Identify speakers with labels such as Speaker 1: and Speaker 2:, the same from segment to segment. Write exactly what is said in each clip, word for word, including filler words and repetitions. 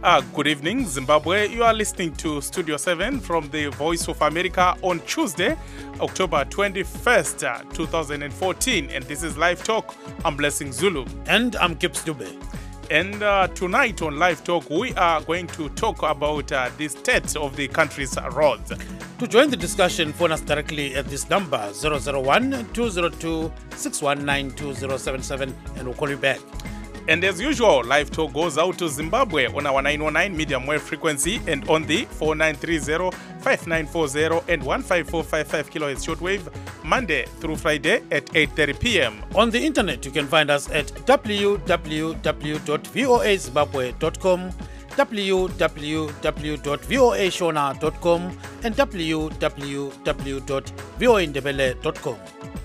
Speaker 1: Uh, good evening, Zimbabwe. You are listening to Studio seven from the Voice of America on Tuesday, October twenty-first, uh, two thousand fourteen. And this is Live Talk. I'm Blessing Zulu.
Speaker 2: And I'm Kips Dube.
Speaker 1: And uh, tonight on Live Talk, we are going to talk about uh, the state of the country's roads.
Speaker 2: To join the discussion, phone us directly at this number, zero zero one, two zero two, six one nine two zero seven seven, and we'll call you back.
Speaker 1: And as usual, Live Talk goes out to Zimbabwe on our nine one nine medium wave frequency and on the four nine three zero, five nine four zero and one five four five five kilohertz shortwave, Monday through Friday at eight thirty p.m.
Speaker 2: On the internet, you can find us at w w w dot voa zimbabwe dot com, w w w dot voa shona dot com, and w w w dot voa ndebele dot com.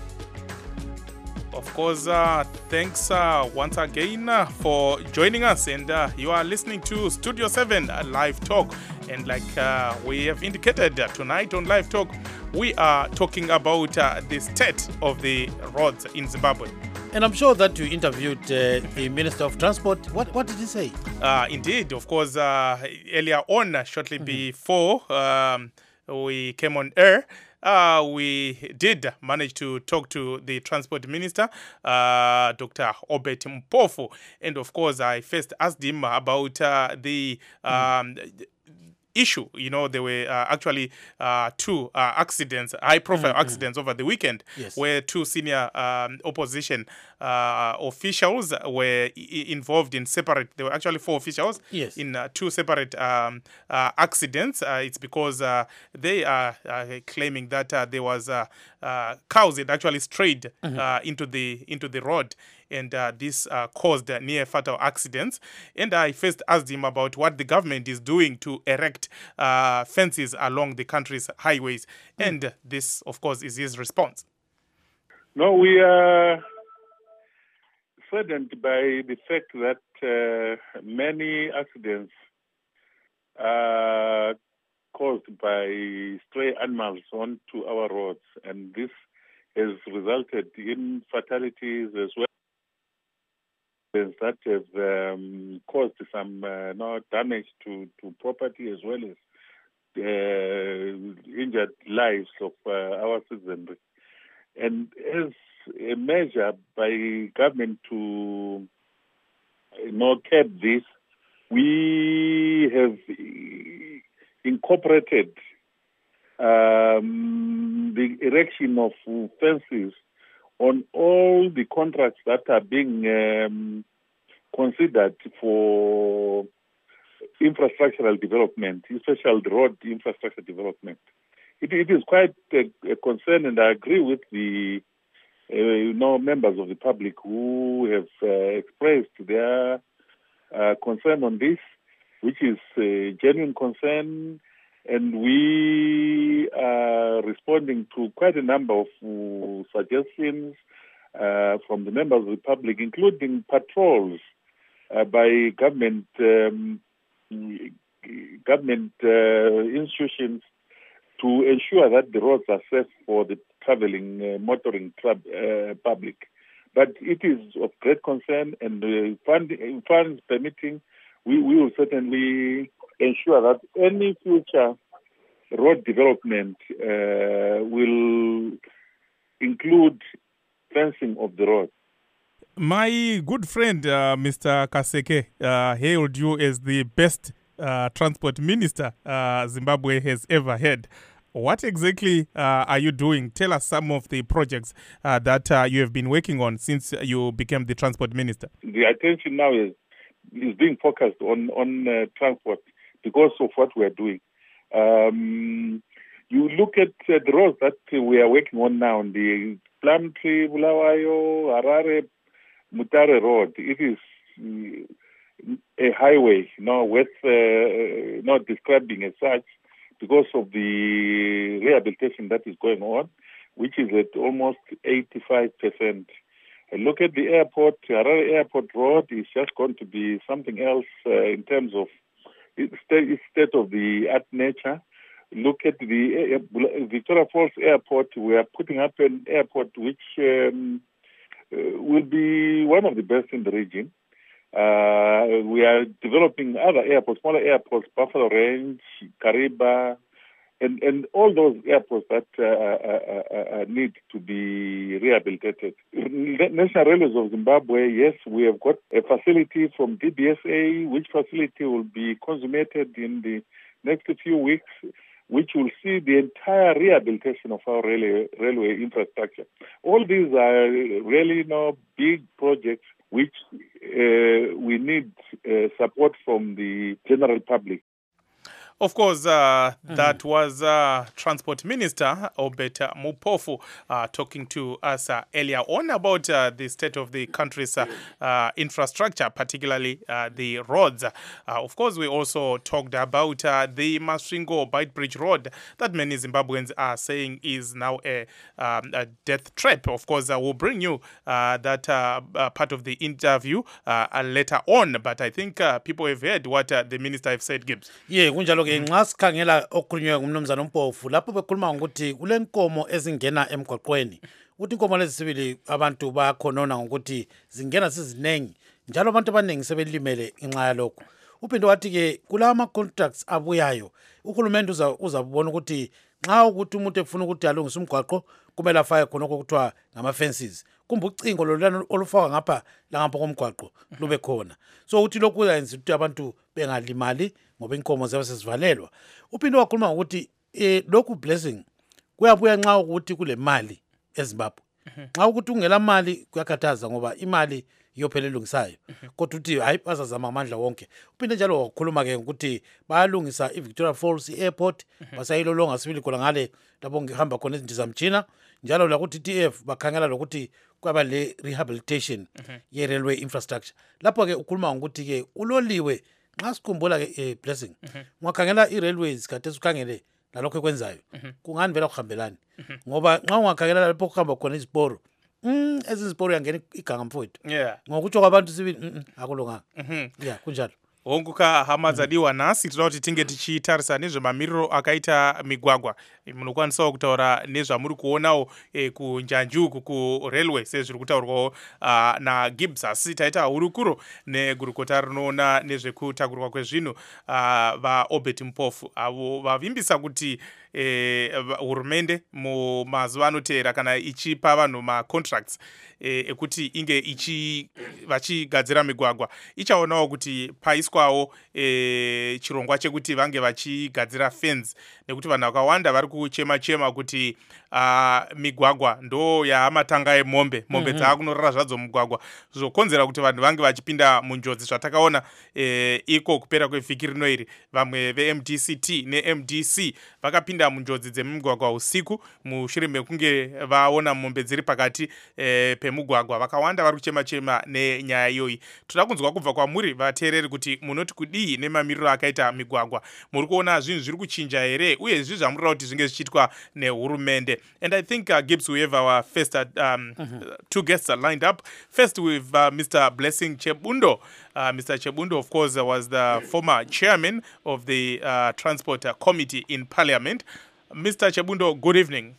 Speaker 1: Of course, uh, thanks uh, once again uh, for joining us, and uh, you are listening to Studio seven uh, Live Talk. And like uh, we have indicated uh, tonight on Live Talk, we are talking about uh, the state of the roads in Zimbabwe.
Speaker 2: And I'm sure that you interviewed uh, the Minister of Transport. What what did he say?
Speaker 1: Uh, indeed, of course, uh, earlier on, uh, shortly mm-hmm. before um, we came on air, Uh, we did manage to talk to the Transport Minister, uh, Doctor Obert Mpofu. And of course, I first asked him about uh, the um, mm. issue. You know, there were uh, actually uh, two uh, accidents, high-profile mm-hmm. accidents over the weekend,
Speaker 2: yes.
Speaker 1: where two senior um, opposition uh, officials were I- involved in separate. There were actually four officials
Speaker 2: yes.
Speaker 1: in uh, two separate um, uh, accidents. Uh, it's because uh, they are uh, claiming that uh, there was uh, uh, cows that actually strayed mm-hmm. uh, into the into the road. And uh, this uh, caused uh, near fatal accidents. And I first asked him about what the government is doing to erect uh, fences along the country's highways. Mm. And this, of course, is his response.
Speaker 3: No, we are saddened by the fact that uh, many accidents are caused by stray animals onto our roads. And this has resulted in fatalities as well, that have um, caused some uh, no, damage to, to property as well as uh, injured lives of uh, our citizenry. And as a measure by government to you know, curb this, we have incorporated um, the erection of fences on all the contracts that are being um, considered for infrastructural development, especially the road infrastructure development. It, it is quite a, a concern, and I agree with the uh, you know, members of the public who have uh, expressed their uh, concern on this, which is a genuine concern. And we are responding to quite a number of uh, suggestions uh, from the members of the public, including patrols uh, by government um, government uh, institutions to ensure that the roads are safe for the traveling, uh, motoring tra- uh, public. But it is of great concern, and uh, fund, funds permitting, we, we will certainly ensure that any future road development uh, will include fencing of the road.
Speaker 1: My good friend, uh, Mister Kaseke, uh, hailed you as the best uh, transport minister uh, Zimbabwe has ever had. What exactly uh, are you doing? Tell us some of the projects uh, that uh, you have been working on since you became the transport minister.
Speaker 3: The attention now is is being focused on on uh, transport because of what we are doing. Um, you look at uh, the roads that we are working on now, the Plumtree, Bulawayo, Harare, Mutare Road. It is uh, a highway, you know, with uh, not describing as such because of the rehabilitation that is going on, which is at almost eighty-five percent. Look at the airport. Harare Airport Road is just going to be something else uh, in terms of its state of the art nature. Look at the uh, Victoria Falls Airport. We are putting up an airport which um, uh, will be one of the best in the region. Uh, we are developing other airports, smaller airports, Buffalo Range, Kariba, and, and all those airports that uh, uh, uh, need to be rehabilitated. National Railways of Zimbabwe, yes, we have got a facility from D B S A, which facility will be consummated in the next few weeks, which will see the entire rehabilitation of our railway, railway infrastructure. All these are really, you know, big projects which uh, we need uh, support from the general public.
Speaker 1: Of course, uh, mm-hmm. that was uh, Transport Minister Obed Mupofu uh, talking to us uh, earlier on about uh, the state of the country's uh, uh, infrastructure, particularly uh, the roads. Uh, of course, we also talked about uh, the Masvingo Bight Bridge Road that many Zimbabweans are saying is now a, um, a death trap. Of course, uh, we'll bring you uh, that uh, uh, part of the interview uh, later on, but I think uh, people have heard what uh, the minister have said, Gibbs.
Speaker 2: Yeah, nxa sikhangela okhulunywe ngumnumzana uMpofu lapho bekhuluma ngokuthi kule nkomo ezingena emgwaqweni ukuthi inkomo lezi sibili abantu bayakhonona ngokuthi zingena sizinengi njalo abantu abaningi sebelimele inxa yalokho. Uphinde wathi ke kulawa ama-contracts abuyayo uhulumende uzabona ukuthi nxa ukuthi umuntu efuna ukuthi alungise umgwaqo kumele afake khonokho kuthiwa ngama-fences kumbe ucingo lolana olufakwa ngapha langapha komgwaqo lube khona. So uthi lokhu kuyenza ukuthi abantu bengalimali ngoba inkomo zabo sesivalelwa. Uphinde wakhuluma ngokuthi eh, lokhu blessing kuyabuya nxa ukuthi kule mali eZimbabwe. Nxa ukuthi ungela mali kuyakhathaza ngoba imali iyophela elungisayo. Kodwa uthi hayi bazazama amandla wonke. Uphinde njalo wakhuluma ke ukuthi bayalungisa iVictoria Falls Airport basayilolonga sibili khona ngale lapho ngihamba khona izindizamtshina njalo la ku-T T F bakhangela lokuthi kwaba le rehabilitation ye railway infrastructure. Lapho ke ukhuluma ngokuthi ke uloliwe nxa sikhumbula ke eh, blessing ungakhangela i-railways kade sikhangele lalokho ekwenzayo kungani vela kuhambelani ngoba nxa ungakhangela lapho kuhamba khona iziporo mm eziziporo yangena iganga mfowethu
Speaker 1: yeah
Speaker 2: ngokutsho kwabantu sibili mm akulunganga yeah kunjalo.
Speaker 1: Honguka hamazadiwa nasi tinoti tinge tichitarisa nezvemamiriro akaita migwagwa munokwanisawo kutaura nezvamuri kuonawo e, kunjanjuku kurailway sezviri kutaurwawo uh, naGibbs asi taita hurukuro negurukota rinoona nezvekutakurwa kwezvinhu uh, vaObed Mupofu avo vavimbisa kuti hurumende e, mumazuva anoteera kana ichipa vanhu macontracts ekuti e, inge ichi vachigadzira migwagwa ichaonawo kuti paiswawo e, chirongwa chekuti vange vachigadzira fence nekuti vanhu vakawanda vari kuchema chema kuti uh, migwagwa ndo yamatanga emombe mombe mm-hmm. dzaakunorara zvadzo mugwagwa zvokonzera kuti vanhu vange vachipinda munjodzi zvatakaona e, iko kupera kwevhiki rino iri vamwe ve-M D C T ne-M D C vakapinda munjodzi dzemumugwagwa usiku mushure mekunge vaona mombe dziri pakati e, pemugwagwa vakawanda vari kuchema chema nenyaya iyoyi. Toda kunzwa kubva kwamuri vateereri kuti munoti kudii nemamiriro akaita migwagwa, muri kuona zvinhu zviri kuchinja here uye zvi zvamurira kuti zvinge zvichiitwa nehurumende. And I think uh, Gibbs, we have our first uh, um, mm-hmm. two guests are lined up. First with uh, Mister Blessing Chebundo. Uh, Mister Chebundo, of course, uh, was the former chairman of the uh, Transport uh, Committee in Parliament. Mister Chebundo, good evening.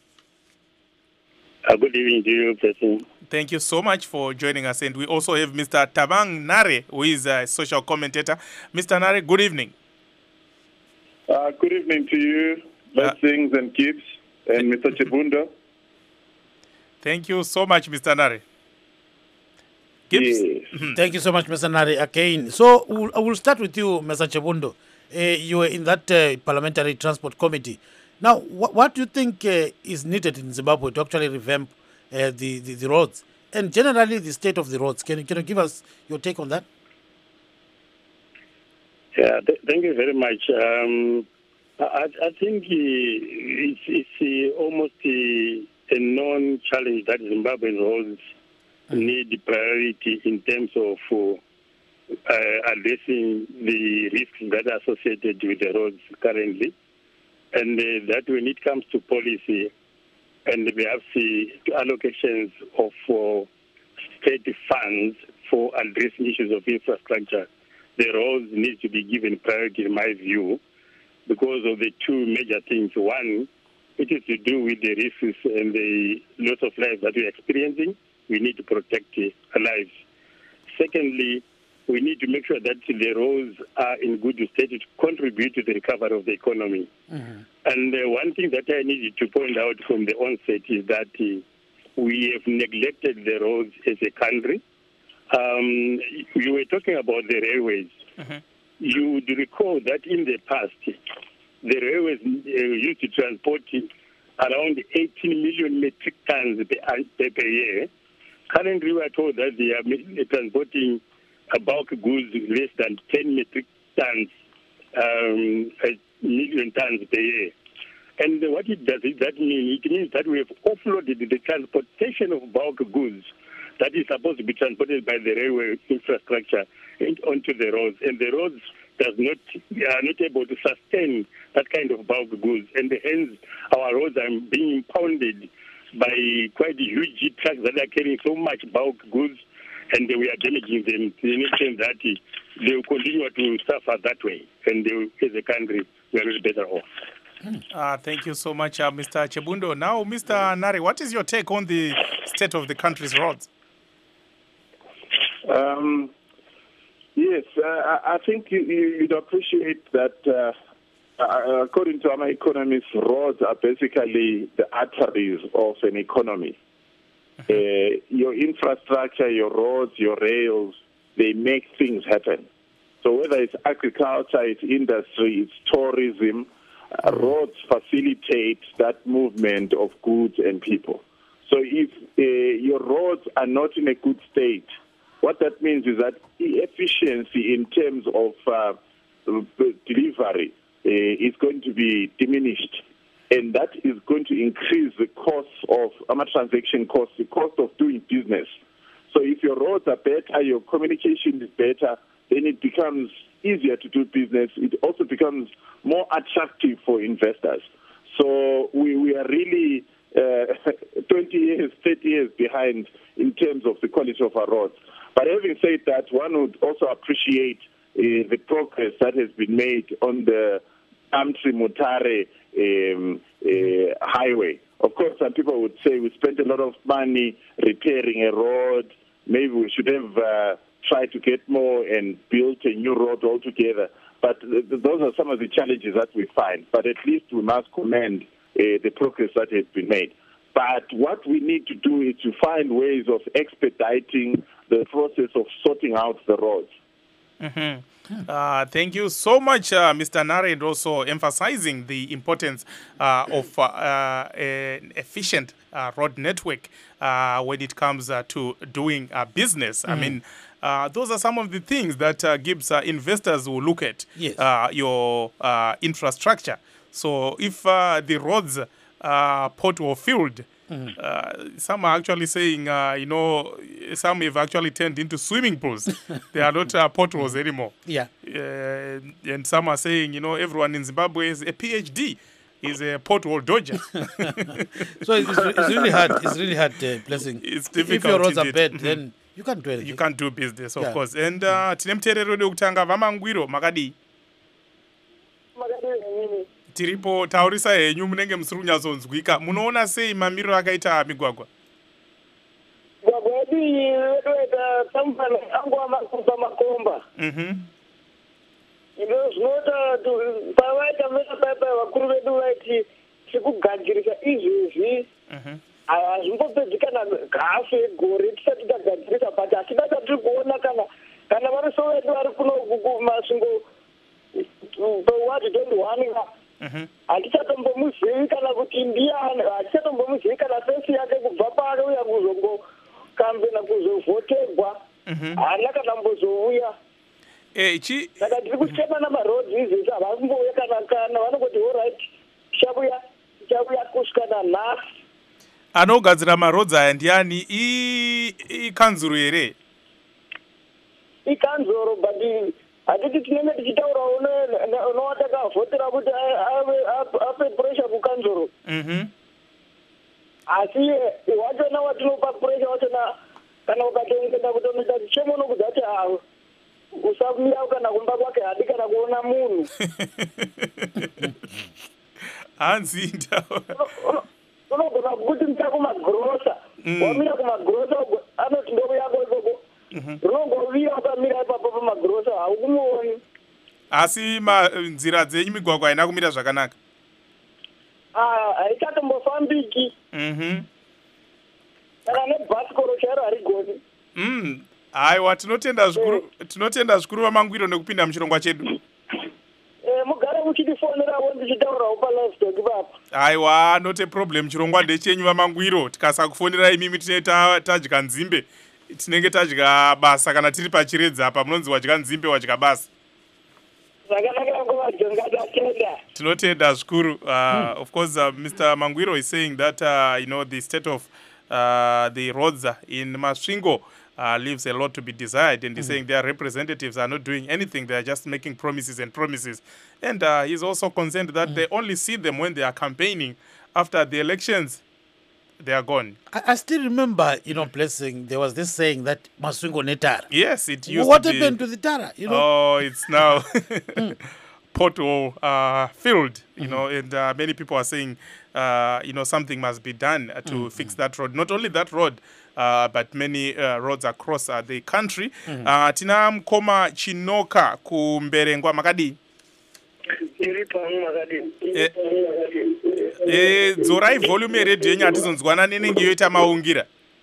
Speaker 4: Uh, good evening to you, Blessing.
Speaker 1: Thank you so much for joining us. And we also have Mister Thabang Nare, who is a social commentator. Mister Nare, good evening.
Speaker 5: Uh, good evening to you, Blessings uh, and Gibbs, and Mister Chebundo.
Speaker 2: Thank you so much, Mister Nare. Gibbs? Yes. Thank you so much, Mister Nare, again. So we'll, I will start with you, Mister Chebundo. Uh, you were in that uh, Parliamentary Transport Committee. Now, wh what do you think uh, is needed in Zimbabwe to actually revamp uh, the, the, the roads? And generally, the state of the roads. Can you, can you give us your take on that?
Speaker 4: Yeah, th thank you very much. Um, I, I think uh, it's, it's uh, almost uh, a known challenge that Zimbabwean roads mm-hmm. need priority in terms of uh, uh, addressing the risks that are associated with the roads currently. And uh, that when it comes to policy and perhaps uh, allocations of uh, state funds for addressing issues of infrastructure, the roads need to be given priority, in my view, because of the two major things. One, it is to do with the risks and the loss of life that we're experiencing. We need to protect uh, lives. Secondly, we need to make sure that the roads are in good state to contribute to the recovery of the economy. Mm-hmm. And uh, one thing that I needed to point out from the onset is that uh, we have neglected the roads as a country. Um, you were talking about the railways. Mm-hmm. You would recall that in the past, the railways uh, used to transport around eighteen million metric tons per, per year. Currently, we are told that they are transporting bulk goods less than ten metric tons, um, a million tons per year. And what it does is that mean, it means that we have offloaded the transportation of bulk goods that is supposed to be transported by the railway infrastructure onto the roads. And the roads does not are not able to sustain that kind of bulk goods. And hence, our roads are being impounded by quite huge trucks that are carrying so much bulk goods, and we are damaging them to the extent that they will continue to suffer that way. And they, as a country, we are really better off.
Speaker 1: Uh, thank you so much, uh, Mister Chebundo. Now, Mister Nari, what is your take on the state of the country's roads?
Speaker 5: Um, yes, uh, I think you, you'd appreciate that, uh, uh, according to our economists, roads are basically the arteries of an economy. Mm-hmm. Uh, your infrastructure, your roads, your rails, they make things happen. So whether it's agriculture, it's industry, it's tourism, uh, roads facilitate that movement of goods and people. So if uh, your roads are not in a good state, what that means is that efficiency in terms of uh, delivery uh, is going to be diminished. And that is going to increase the cost of um, transaction costs, the cost of doing business. So if your roads are better, your communication is better, then it becomes easier to do business. It also becomes more attractive for investors. So we, we are really uh, twenty years, thirty years behind in terms of the quality of our roads. But having said that, one would also appreciate uh, the progress that has been made on the Amtri-Mutare um, uh, highway. Of course, some people would say we spent a lot of money repairing a road. Maybe we should have uh, tried to get more and built a new road altogether. But th- th- those are some of the challenges that we find. But at least we must commend uh, the progress that has been made. But what we need to do is to find ways of expediting the process of sorting out the roads.
Speaker 1: Mm-hmm. Uh, thank you so much, uh, Mister Nari, and also emphasizing the importance uh, of uh, uh, an efficient uh, road network uh, when it comes uh, to doing uh, business. Mm-hmm. I mean, uh, those are some of the things that uh, gives uh, investors who look at
Speaker 2: yes.
Speaker 1: uh, your uh, infrastructure. So if uh, the roads are pothole filled, Mm. Uh, some are actually saying, uh, you know, some have actually turned into swimming pools. They are not uh, potholes anymore.
Speaker 2: Yeah.
Speaker 1: Uh, and some are saying, you know, everyone in Zimbabwe is a P H D, is a pothole dodger.
Speaker 2: So it's, it's really hard. It's really hard, uh, Blessing.
Speaker 1: It's difficult.
Speaker 2: If your roads are bad,
Speaker 1: mm-hmm.
Speaker 2: then you can't do anything.
Speaker 1: You can't do business, of
Speaker 2: yeah.
Speaker 1: course. And uh, tine muterero wekutanga vamangwiro makadi. Tiripo taurisa henyu munenge musiri kunyatsonzwika. Munoona sei mamiriro akaita migwagwa?
Speaker 6: Migwagwa yedu iyi inoita samfana angu amakupa makomba.
Speaker 1: Mhm.
Speaker 6: Ndo zvinoita pavaita mesa vakuru vedu vaiti tikugadzirisa izvezvi.
Speaker 1: Mhm.
Speaker 6: Hazvimbopedzi kana hafu yegore tisati tagadzirisa, but hatida tiri kuona kana kana variso vedu vari kuno kumasvingo wati twenty-one hatichatombomuzivi kana kuti ndiani, hatichatombomuzivi kana fensi yake kubva pano uya kuzongokambena kuzovhotegwa haana kana mbozouya. Saka tiri kuchema namarodzi izvezvi havari kumbouya kana kana vanongoti allright tichabuya tichabuya kusvikana nhasi.
Speaker 1: Anogadzira marodzi aya ndiani? Ikanzuro here?
Speaker 6: Ikanzuro, but hatiti tinenge tichitaura unowatakavhotera kuti ape pressure kukanzuro. Asi wachona watinopa pressure wachona kana ukatongenda kutonoita tichemo nokudza kuti usamira kana kumba kwake hadi kana kuona munhu.
Speaker 1: Hanzi ndawo.
Speaker 6: Unogona kuti mita kumagrosa. Wamira kumagrosa anoti ndobo yako ikoko rinongovira ukamira ipapo pamagirosa haukumuoni.
Speaker 1: asi nzira dzenyu migwagwa haina kumira zvakanaka.
Speaker 6: Haikatombofambiki.
Speaker 1: Mhm.
Speaker 6: Saka nebhasikoro chairo harigoni.
Speaker 1: Mm. Aiwa, tinotenda zvikuru tinotenda zvikuru vaMangwiro nekupinda muchirongwa chedu.
Speaker 6: Eh, mugare muchitifonerawo ndichitaurawo palivestock ipapo.
Speaker 1: Aiwa, not a problem. Chirongwa ndechenyu vaMangwiro. Tikasakufonera imimi tine tadya nzimbe. Tinenge tadya basa kana tiri pachiredza apa munonzi wadya nzimbe wadya basa.
Speaker 6: Zvakanaka kuvajonga tatenda.
Speaker 1: Tinotenda zvikuru. Uh, of course, uh, Mister Mangwiro is saying that uh, you know the state of uh, the roads in Masvingo uh, leaves a lot to be desired, and he's mm-hmm. saying their representatives are not doing anything; they are just making promises and promises. And uh, he's also concerned that mm-hmm. they only see them when they are campaigning. After the elections, they are gone.
Speaker 2: I, I still remember, you know, Blessing, there was this saying that Masvingo netara.
Speaker 1: Yes, it used
Speaker 2: what
Speaker 1: to be.
Speaker 2: What happened to the Tara? You know?
Speaker 1: Oh, it's now pothole uh, filled, you mm-hmm. know, and uh, many people are saying, uh, you know, something must be done uh, to mm-hmm. fix that road. Not only that road, uh, but many uh, roads across uh, the country. Mm-hmm. uh, tina mkoma Chinoka kumberengwa makadi. Eh, dzorai volume yeredio yenyu hatizonzwana nenenge yoita maungira.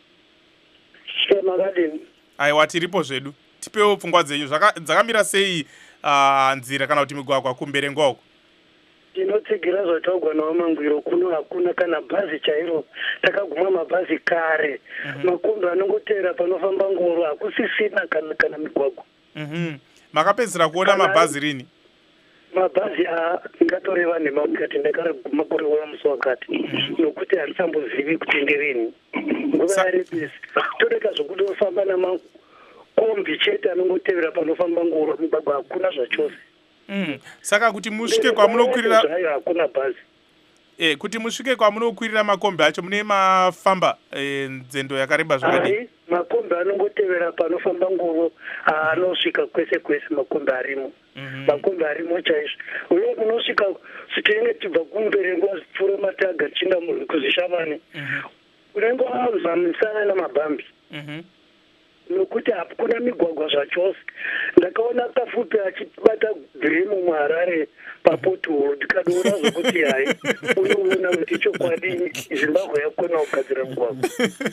Speaker 1: Aiwa, tiripo zvedu. Tipewo pfungwa dzenyu. Dzakamira sei uh, nzira kana kuti migwagwa kumberengwa uko?
Speaker 7: Tinotsigira zvatogwa naMangwiro kuno hakuna kana bhazi chairo. Takaguma mabhazi kare. Mm-hmm. Makondo anongotera panofamba ngoro hakusisina kana kana migwagwa.
Speaker 1: Mhm. Mm Makapedzera kuona mabhazi rini?
Speaker 7: Mabhazi ngatoreva nemakati ndakariguma kuriona musi wakati nokuti handichambozivi kuti nderini nguva yarebesi toreka zvokuti ofamba namakombi chete anongotevera panofamba ngoro migwagwa hakuna zvachose.
Speaker 1: Mm. Saka kuti musvike kwamunokwirira
Speaker 7: zvayo hakuna bhazi.
Speaker 1: Eh, kuti musvike kwamunokwirira makombi acho mune mafamba eh, nzendo yakareba zvakadii?
Speaker 7: Makombi anongotevera panofamba ngoro anosvika kwese kwese makombi arimo. Mm-hmm. Makombi arimo chaizvo. Uye unosvika tinenge tibva kumberengwa pfuura mataga tichienda kuzvishamani. Mm-hmm. Unenge wazamisana namabhambi.
Speaker 1: Mhm.
Speaker 7: Nokuti hakuna migwagwa zvachose. Ndakaona kafupi achibata dhirimu muHarare papotoro ndikaona zvokuti hai unoona kuti chokwadi Zimbabwe yakona kugadzira mugwagwa.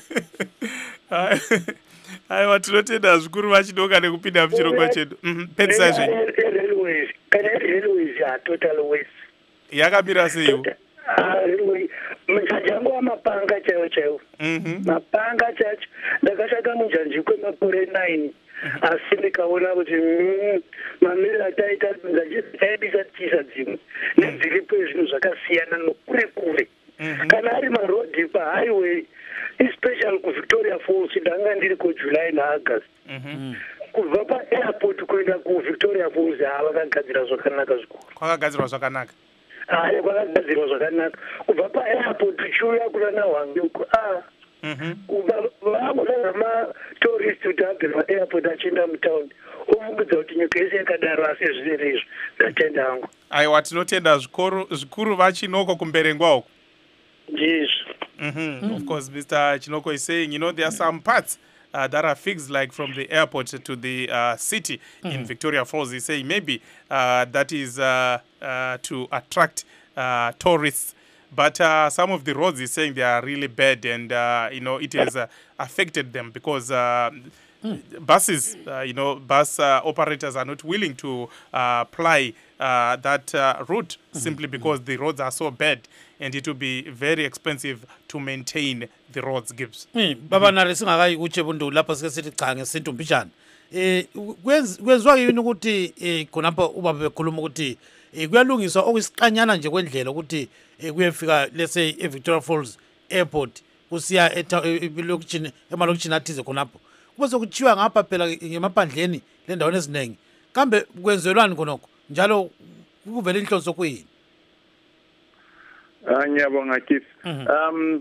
Speaker 1: Aiwa, tinotenda zvikuru vaChinoka nekupinda muchirongwa chedu. Pedzisai zvenyu.
Speaker 7: Railways, kana railways ya total waste.
Speaker 1: Yakamira seiwo?
Speaker 7: Muchajango wamapanga chaiwo chaiwo. Mapanga chacho ndakashaka munjanji kwemakore nine. Asi ndikaona kuti mamiro ataita taibisa tisa dzimwe nedziripo zvinhu zvakasiyana nokure kure. Kana ari marodhi pahighway especially kuVictoria Falls ndanga ndiri kuJuly naAugust. Kubva paairport kuenda kuVictoria Falls havakagadzira zvakanaka zvikuru.
Speaker 1: Kwakagadzirwa zvakanaka.
Speaker 7: Ah, kwakagadzirwa zvakanaka. Kubva paairport uchiuya kuna naHwange uko ah kubva vakuda matourist kuti abve paairport achienda mutaundi ofungudza kuti nyika yese yakadaro asi zviri izvo ndatenda hangu.
Speaker 1: Aiwa, tinotenda zvikuru zvikuru vaChinoko kumberengwa uko.
Speaker 7: Yes.
Speaker 1: Mm-hmm. Mm. Of course, Mister Chinoko is saying, you know, there are some parts uh, that are fixed, like from the airport to the uh, city mm. in Victoria Falls. He's saying maybe uh, that is uh, uh, to attract uh, tourists. But uh, some of the roads, he's saying they are really bad, and, uh, you know, it has uh, affected them because uh, mm. buses, uh, you know, bus uh, operators are not willing to uh, ply uh, that uh, route mm. simply because mm. the roads are so bad. And it will be very expensive to maintain the roads, Gibbs.
Speaker 2: Mm. Baba nare singakai uchebundu lapha sike sithi cha ngesintu mbijana. Eh kwenzwa yini ukuthi eh khonapha ubaba bekhuluma ukuthi eh kuyalungiswa okusiqanyana nje kwendlela ukuthi kuyefika let's say eVictoria Falls Airport kusiya elokuchini emalokuchini athize khonapho. Kube sokuchiwa ngapha phela ngemaphandleni lendawo eziningi. Kambe kwenzelwani khonokho? Njalo kuvela inhloso kuyini?
Speaker 5: Ngiyabonga Keith. Um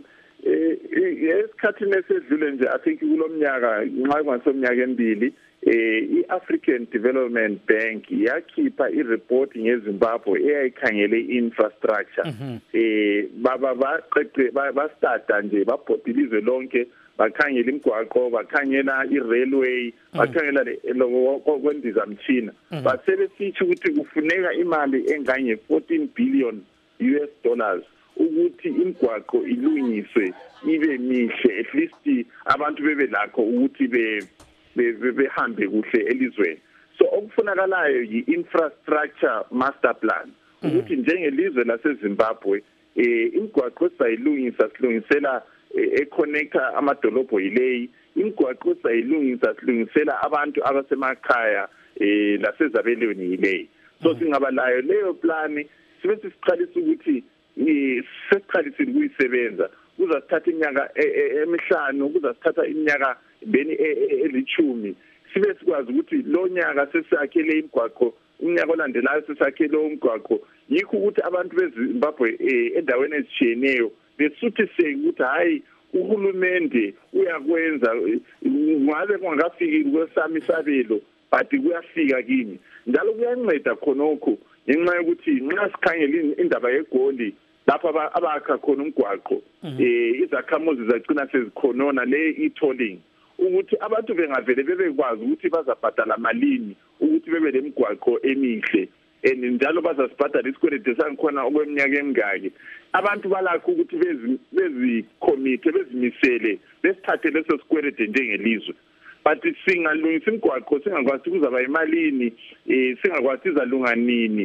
Speaker 5: eh esikhathini esedlule nje I think kulomnyaka nxa kwansomnyaka embili eh iAfrican Development Bank yakhipha ireport ngeZimbabwe eyayikhangele infrastructure eh baba baqeqe bastarta nje babhodilizwe lonke bakhangela imigwaqo bakhangela i-railway bakhangela kwendizamtshina basebesithi ukuthi kufuneka imali engange fourteen billion U S dollars ukuthi imigwaqo ilungiswe ibe mihle at least abantu bebe lakho ukuthi be behambe kuhle elizweni. So okufunakalayo yi-infrastructure master plan ukuthi njengelizwe laseZimbabwe eh imigwaqo sayilungisa silungisela econnecta amadolobho yileyi imigwaqo sayilungisa silungisela abantu abasemakhaya eh lasezabelweni yileyi. So singaba layo leyo plan sibe siqalisa ukuthi sesiqalisile kuyisebenza kuzasithatha iminyaka emihlanu kuzasithatha iminyaka beni elichumi sibe sikwazi ukuthi lo nyaka sesiyakhele imigwaqo unyaka olandelayo sesiyakhele umgwaqo yikho ukuthi abantu beZimbabwe endaweni ezitshiyeneyo besuthiseke ukuthi hayi uhulumende uyakwenza ngabe kungakafiki kwesami isabelo but kuyafika kimi njalo kuyanceda khonokho ngenxa yokuthi nxa sikhangela indaba yegoli lapha abakha khona umgwaqo eh izakhamuzi zacina sezikhonona le e-tolling ukuthi abantu bengavele bebekwazi ukuthi bazabhadala malini ukuthi bebe lemigwaqo emihle and njalo bazasibhadala isikweletu sangikhona okweminyaka emingaki abantu balakho ukuthi bezi bezi committee bezimisele besithathe leso sikweletu njengelizwe but singalungisa imigwaqo singakwazi ukuzaba imalini eh singakwazi izalunga nini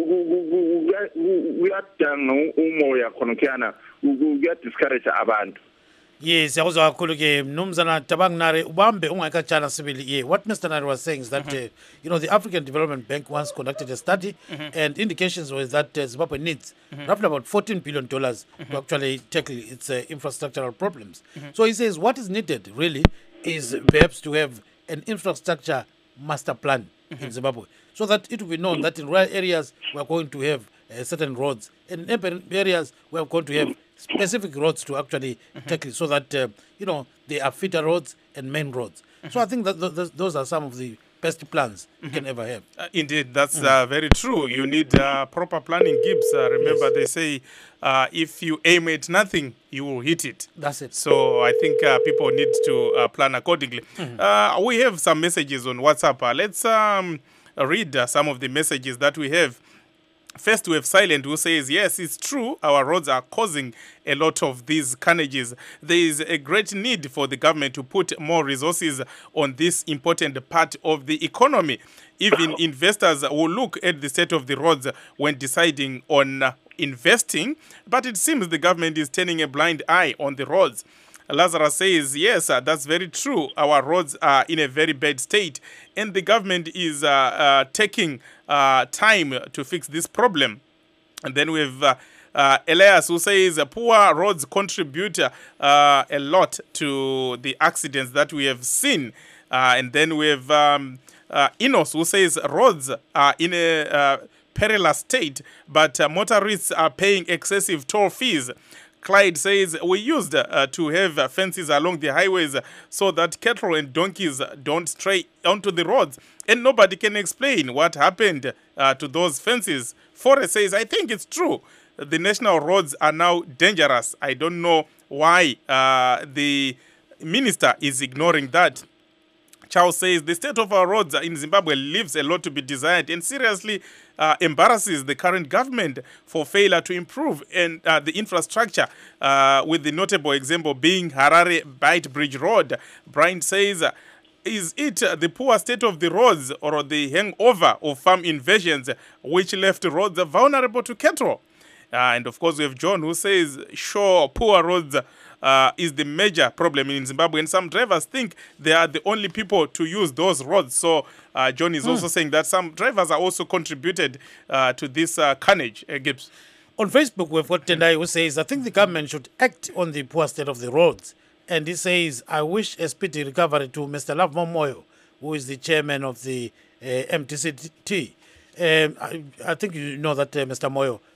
Speaker 5: uyadanga umoya khona khana uyadiscourage abantu.
Speaker 2: Yes, siyakuzwa kakhulu ke mnumzana Tabang Nare ubambe ungakatshana sibili. Yeah, what Mister Nare was saying is that mm-hmm. uh, you know the African Development Bank once conducted a study mm-hmm. and indications were that uh, Zimbabwe needs mm-hmm. roughly about fourteen billion dollars mm-hmm. to actually tackle its uh, infrastructural problems. Mm-hmm. So he says what is needed really is perhaps to have an infrastructure master plan mm-hmm. in Zimbabwe, so that it will be known that in rural areas we are going to have uh, certain roads, and in urban areas we are going to have specific roads to actually mm-hmm. tackle, so that uh, you know there are feeder roads and main roads. Mm-hmm. So I think that th- th- those are some of the best plans mm-hmm. you can ever have.
Speaker 1: Uh, indeed, that's mm-hmm. uh, very true. You need uh, proper planning, Gibbs. Uh, remember, yes. they say uh, if you aim at nothing, you will hit it.
Speaker 2: That's it.
Speaker 1: So I think uh, people need to uh, plan accordingly. Mm-hmm. Uh, we have some messages on WhatsApp. Uh, let's um, read uh, some of the messages that we have. First, we have Silent, who says, yes, it's true, our roads are causing a lot of these carnages. There is a great need for the government to put more resources on this important part of the economy. Even investors will look at the state of the roads when deciding on uh, investing, but it seems the government is turning a blind eye on the roads. Lazarus says, yes, uh, that's very true. Our roads are in a very bad state, and the government is uh, uh, taking uh, time to fix this problem. And then we have uh, uh, Elias, who says uh, poor roads contribute uh, a lot to the accidents that we have seen. Uh, and then we have um, uh, Enos, who says roads are in a uh, perilous state, but uh, motorists are paying excessive toll fees. Clyde says, we used uh, to have uh, fences along the highways uh, so that cattle and donkeys don't stray onto the roads, and nobody can explain what happened uh, to those fences. Forrest says, I think it's true. The national roads are now dangerous. I don't know why uh, the minister is ignoring that. Charles says, the state of our roads in Zimbabwe leaves a lot to be desired and seriously uh, embarrasses the current government for failure to improve and uh, the infrastructure, uh, with the notable example being Harare Bight Bridge Road. Brian says, uh, is it uh, the poor state of the roads or the hangover of farm invasions which left roads vulnerable to cattle? Uh, and of course, we have John, who says, sure, poor roads uh, is the major problem in Zimbabwe. And some drivers think they are the only people to use those roads. So uh, John is mm. also saying that some drivers are also contributed uh, to this uh, carnage, uh, Gibbs.
Speaker 2: On Facebook, we've got Tendai, who says, I think the government should act on the poor state of the roads. And he says, I wish a speedy recovery to Mister Love Momoyo, who is the chairman of the uh, M T C T. Um, I, I think you know that uh, Mister Moyo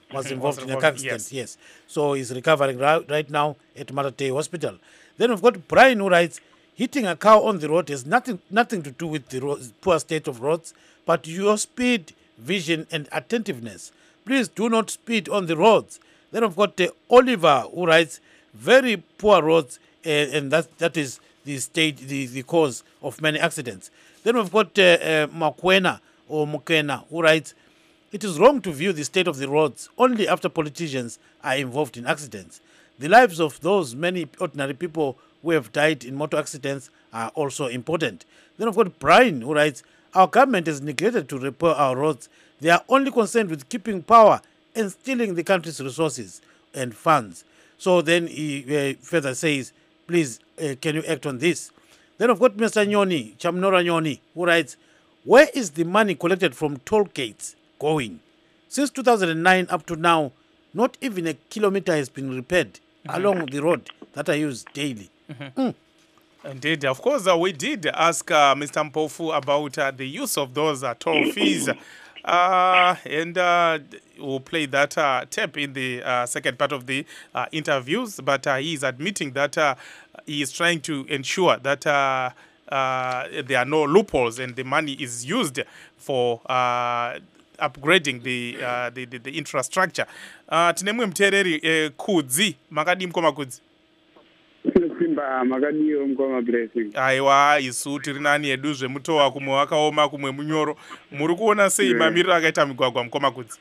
Speaker 2: was
Speaker 1: Mhm,
Speaker 2: involved
Speaker 1: was
Speaker 2: in a
Speaker 1: involved,
Speaker 2: car accident.
Speaker 1: yes.
Speaker 2: Yes. So he's recovering right, right now at Maratei Hospital. Then we've got Brian who writes, hitting a car on the road has nothing nothing to do with the ro- poor state of roads, but your speed, vision, and attentiveness. Please do not speed on the roads. Then we've got uh, Oliver who writes, very poor roads, uh, and that that is the stage, the, the cause of many accidents. Then we've got uh, uh, Makwena or Mukena who writes, it is wrong to view the state of the roads only after politicians are involved in accidents. The lives of those many ordinary people who have died in motor accidents are also important. Then we've got Brian who writes, our government has neglected to repair our roads. They are only concerned with keeping power and stealing the country's resources and funds. So then he uh, further says, please, uh, can you act on this? Then I've got Mister Nyoni, Chamnora Nyoni, who writes, where is the money collected from toll gates going? Since two thousand nine up to now, not even a kilometer has been repaired mm-hmm. along the road that I use daily. Mm-hmm. Mm.
Speaker 1: Indeed. Of course, uh, we did ask uh, Mister Mpofu about uh, the use of those uh, toll fees. Uh, and uh, we'll play that uh, tape in the uh, second part of the uh, interviews. But uh, he is admitting that uh, he is trying to ensure that uh, uh, there are no loopholes and the money is used for uh, upgrading the, uh, the, the, the infrastructure. Uh, tinemwe mtereri eh, Kudzi, makadi mkoma Kudzi.
Speaker 8: Simba makadiyo mkoma blessing.
Speaker 1: Aiwa isu tiri nani edu zvemutowa kumwe wakaoma kumwe munyoro. Muri kuona sei
Speaker 8: Yeah.
Speaker 1: mamiriro akaita migwagwa mukoma Kudzi?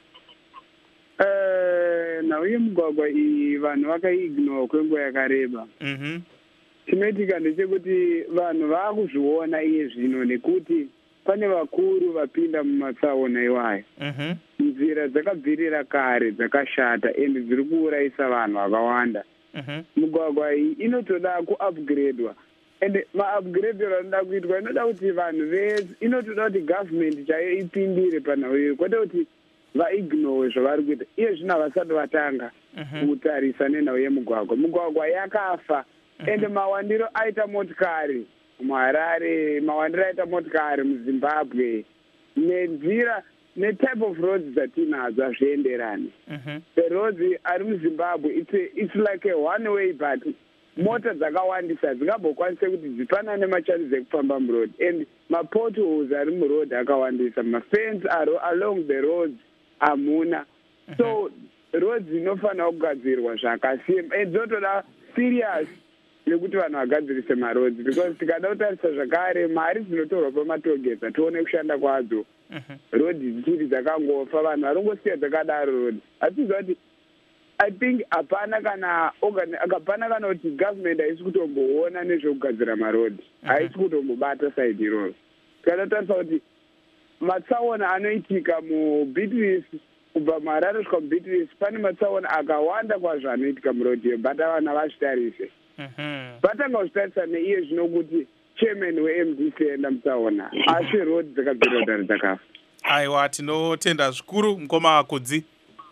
Speaker 8: Eh, nauye mugwagwa iyi vanhu vakaignore kwenguva yakareba.
Speaker 1: Mhm.
Speaker 8: Chinoitika ndechekuti vanhu vaakuzviona iye zvino nekuti pane vakuru vapinda mumatsaona iwayo.
Speaker 1: Mhm.
Speaker 8: Nzira dzakabvirira kare dzakashata ende dziri kuurayisa vanhu vakawanda.
Speaker 1: Mhm.
Speaker 8: Mugwagwa iyi inotoda kuupgradwa ende maupgradero anoda kuitwa inoda kuti vanhu vese inotoda kuti government chaiyo ipindire panhau iyo kwete kuti vaignore zvavari kuita iye zvino havasati vatanga kutarisa nenhau yemugwagwa. Mugwagwa yakafa ende mawandiro aita motikari muharare, mawandiro aita motikari muzimbabwe nenzira netype of roads dzatinadzo hazvienderani.
Speaker 1: Mhm.
Speaker 8: The roads ari muzimbabwe it's, a, it's like a one way but mota dzakawandisa dzingambokwanise kuti dzipanane machanisi ekufamba muroad and mapotholes ari muroad akawandisa mafence aro along the roads hamuna. So roads inofanira kugadzirwa zvakasimba and dzotoda serious nekuti vanhu vagadzirise maroads because tikada kutarisa zvakare mari dzinotorwa pamatogeza tione kushanda kwadzo. Road dzichiri dzakangofa vanhu varongosiya dzakadaro road atiziva kuti I think hapana kana hapana kana kuti government haisi kutomboona nezvekugadzira maroad haisi kutombobata side iroro. Tikada tarisa kuti matsaona anoitika muBeatrice kubva muHarare kusvika muBeatrice pane matsaona akawanda kwazvo anoitika muroad iyo but vanhu havazvitarise. Vatanga kuzvitarisa neiye zvino kuti chairman we-M D C enda mutsaona asi road dzakabvira kudare dzakafa.
Speaker 1: Aiwa tinotenda zvikuru mukoma Kudzi.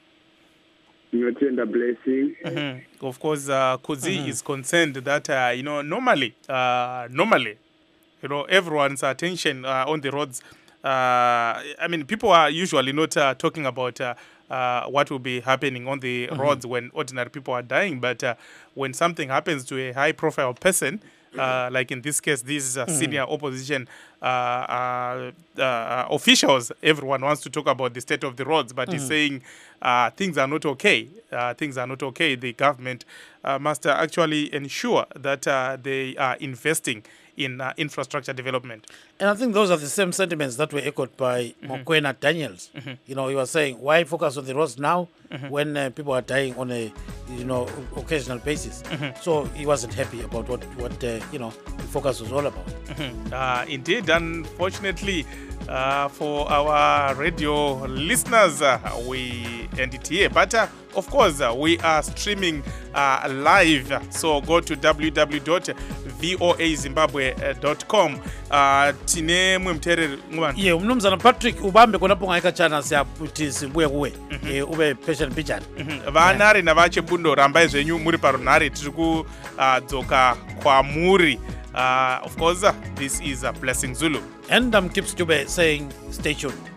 Speaker 8: Tinotenda blessing.
Speaker 1: Mhm. Of course uh, Kudzi mm-hmm. is concerned that uh, you know normally uh, normally you know everyone's attention uh, on the roads uh, I mean people are usually not uh, talking about uh, uh, what will be happening on the mm-hmm. roads when ordinary people are dying, but uh, when something happens to a high profile person uh, like in this case these uh, senior mm-hmm. opposition uh, uh, uh, officials, everyone wants to talk about the state of the roads, but mm-hmm. he's saying uh, things are not okay. Uh, things are not okay. The government uh, must uh, actually ensure that uh, they are investing in uh, infrastructure development.
Speaker 2: And I think those are the same sentiments that were echoed by mm-hmm. Mokwena Daniels. Mm-hmm. You know, he was saying, why focus on the roads now mm-hmm. when uh, people are dying on a, you know, occasional basis? Mm-hmm. So he wasn't happy about what, what uh, you know, the focus was all about.
Speaker 1: Mm-hmm. Uh, indeed, unfortunately, uh, for our radio listeners, uh, we end it here. But uh, of course, uh, we are streaming uh, live. So go to w w w dot voa zimbabwe dot com. Uh, tine mwemtereri ngwana.
Speaker 2: Ye, umnumzana Patrick ubambe kona ponga eka chana siya puti simbuye kuwe. E, ube patient pichani.
Speaker 1: Vanari na vache bundo rambai zvenyu muri paronari tiriku uh, dzoka kwa muri. Uh, of course, uh, this is a Blessing Zulu.
Speaker 2: And um, keeps Jube saying, stay tuned.